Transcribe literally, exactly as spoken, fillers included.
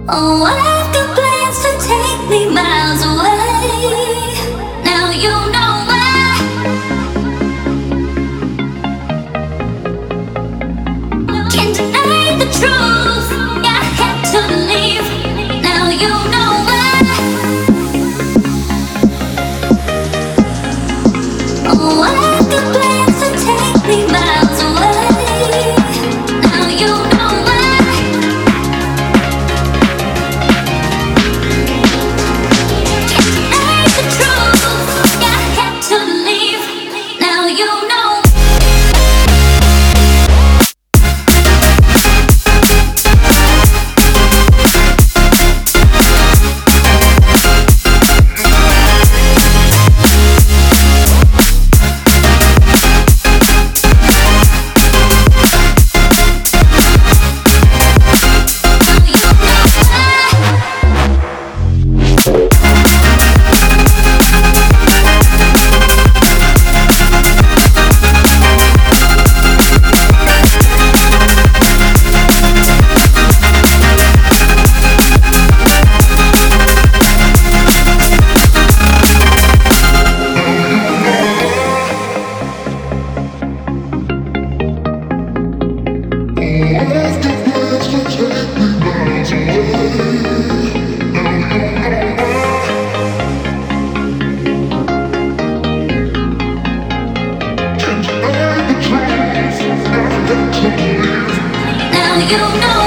Oh, I've got plans to take me miles away. Now you know why. Can't deny the truth. I had to leave. Now you know why. Oh, I've got plans to take me miles away. Now you know why. Now you know.